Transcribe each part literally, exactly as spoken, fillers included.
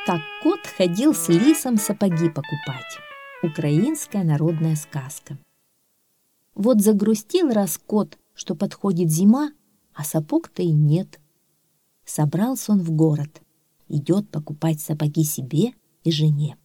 Как кот ходил с лисом сапоги покупать. Украинская народная сказка. Вот загрустил раз кот, что подходит зима, а сапог-то и нет. Собрался он в город, идет покупать сапоги себе и жене.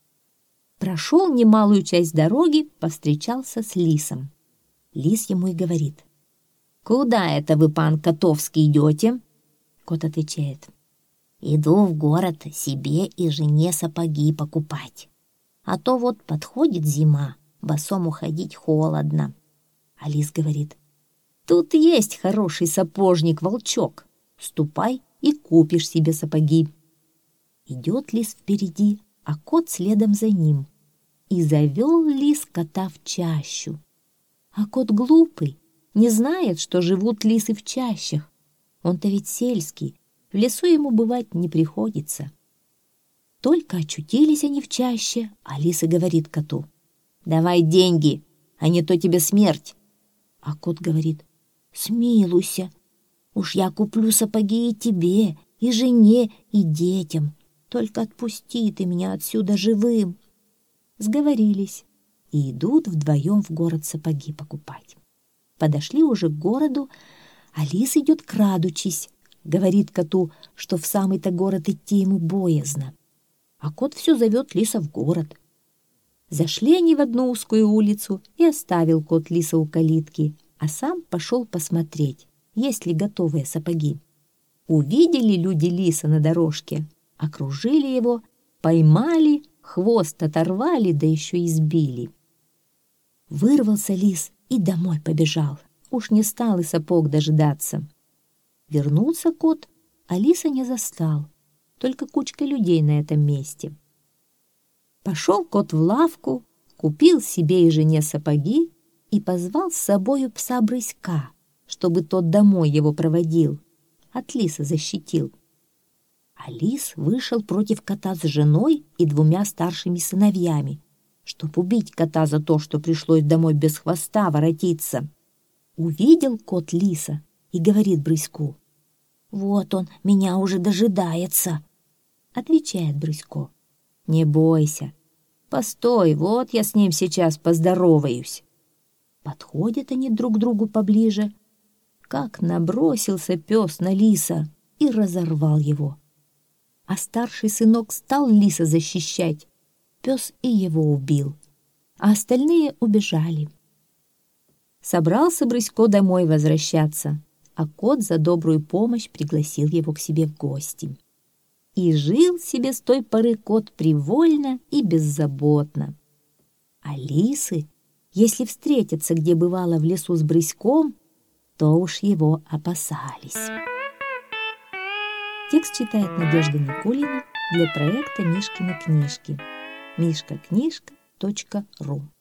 Прошел немалую часть дороги, повстречался с лисом. Лис ему и говорит: «Куда это вы, пан Котовский, идете?» Кот отвечает: «Иду в город себе и жене сапоги покупать. А то вот подходит зима, босому ходить холодно». А лис говорит: «Тут есть хороший сапожник-волчок. Ступай и купишь себе сапоги». Идет лис впереди, а кот следом за ним. И завел лис кота в чащу. А кот глупый, не знает, что живут лисы в чащах. Он-то ведь сельский, в лесу ему бывать не приходится. Только очутились они в чаще, а лис и говорит коту: «Давай деньги, а не то тебе смерть». А кот говорит: «Смилуйся, уж я куплю сапоги и тебе, и жене, и детям. Только отпусти ты меня отсюда живым». Сговорились и идут вдвоем в город сапоги покупать. Подошли уже к городу, а лис идет крадучись, говорит коту, что в самый-то город идти ему боязно. А кот все зовет лиса в город. Зашли они в одну узкую улицу, и оставил кот лиса у калитки, а сам пошел посмотреть, есть ли готовые сапоги. Увидели люди лиса на дорожке, окружили его, поймали, хвост оторвали, да еще избили. Вырвался лис и домой побежал, уж не стал и сапог дожидаться. Вернулся кот, а лиса не застал, только кучка людей на этом месте. Пошел кот в лавку, купил себе и жене сапоги и позвал с собою пса-брыська, чтобы тот домой его проводил, от лиса защитил. А лис вышел против кота с женой и двумя старшими сыновьями, чтоб убить кота за то, что пришлось домой без хвоста воротиться. Увидел кот лиса и говорит брыську: «Вот он меня уже дожидается». Отвечает брысько: «Не бойся, постой, вот я с ним сейчас поздороваюсь». Подходят они друг к другу поближе. Как набросился пес на лиса и разорвал его. А старший сынок стал лиса защищать. Пес и его убил, а остальные убежали. Собрался брысько домой возвращаться, а кот за добрую помощь пригласил его к себе в гости. И жил себе с той поры кот привольно и беззаботно. А лисы, если встретятся, где бывало в лесу с брыськом, то уж его опасались. Текст читает Надежда Никулина для проекта «Мишкины книжки» мишка книжка точка ру.